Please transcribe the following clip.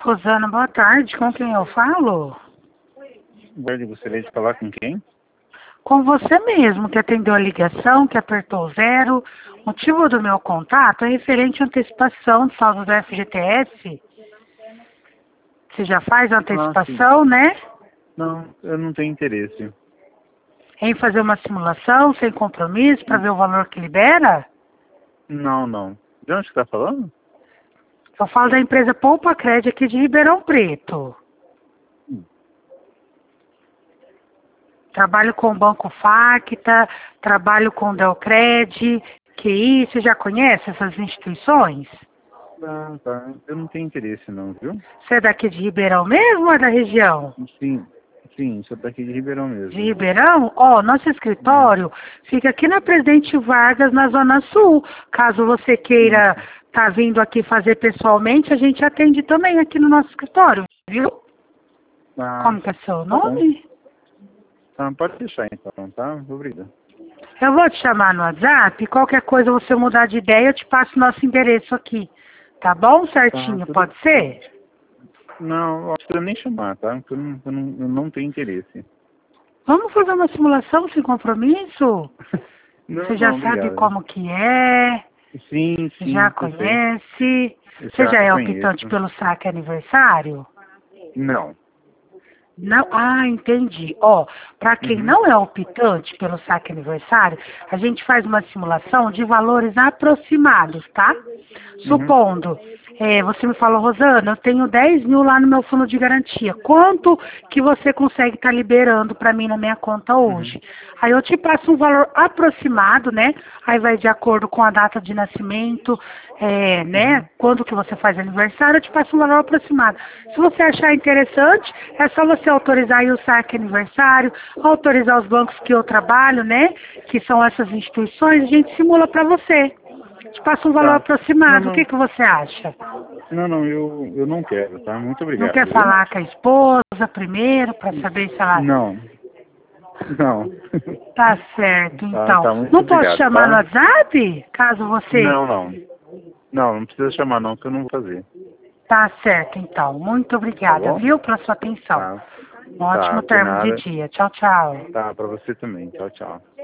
Rosana, boa tarde. Com quem eu falo? Guarde, gostaria de falar com quem? Com você mesmo, que atendeu a ligação, que apertou 0. O motivo do meu contato é referente à antecipação de saldo do FGTS. Você já faz a antecipação, né? Não, eu não tenho interesse. Em fazer uma simulação sem compromisso para ver o valor que libera? Não. De onde você está falando? Eu falo da empresa Poupa Crédito aqui de Ribeirão Preto. Trabalho com o Banco Facta, trabalho com o Delcred, QI. Você já conhece essas instituições? Tá. Eu não tenho interesse não, viu? Você é daqui de Ribeirão mesmo ou é da região? Sim, sou daqui de Ribeirão mesmo. De Ribeirão? Ó, nosso escritório fica aqui na Presidente Vargas, na Zona Sul. Caso você queira estar vindo aqui fazer pessoalmente, a gente atende também aqui no nosso escritório, viu? Como que é seu nome? Tá, pode deixar então, tá? Obrigado. Eu vou te chamar no WhatsApp, qualquer coisa você mudar de ideia, eu te passo nosso endereço aqui. Tá bom? Certinho, pode ser? Não precisa nem chamar, tá? Porque eu não tenho interesse. Vamos fazer uma simulação sem compromisso? Você já sabe obrigado. como que é? Sim. Já conhece? Você já é optante pelo saque aniversário? Não. Não? Ah, entendi. Ó, para quem não é optante pelo saque aniversário, a gente faz uma simulação de valores aproximados, tá? Supondo, você me falou, Rosana, eu tenho 10 mil lá no meu fundo de garantia. Quanto que você consegue estar liberando para mim na minha conta hoje? Aí eu te passo um valor aproximado, né? Aí vai de acordo com a data de nascimento, né? Quando que você faz aniversário, eu te passo um valor aproximado. Se você achar interessante, é só você autorizar aí o saque aniversário, autorizar os bancos que eu trabalho, né? Que são essas instituições, a gente simula para você. Te passa um valor aproximado. O que você acha? Não, eu não quero, tá? Muito obrigado. Não quer viu? falar com a esposa primeiro para saber se ela... Não. Tá certo, então. Tá, muito Não posso obrigado, chamar tá? no WhatsApp? Caso você... Não precisa chamar não, que eu não vou fazer. Tá certo, então. Muito obrigada, bom? viu, pela sua atenção. Tá. Um ótimo De termo de nada. dia. Tchau, tchau. Tá, pra você também. Tchau.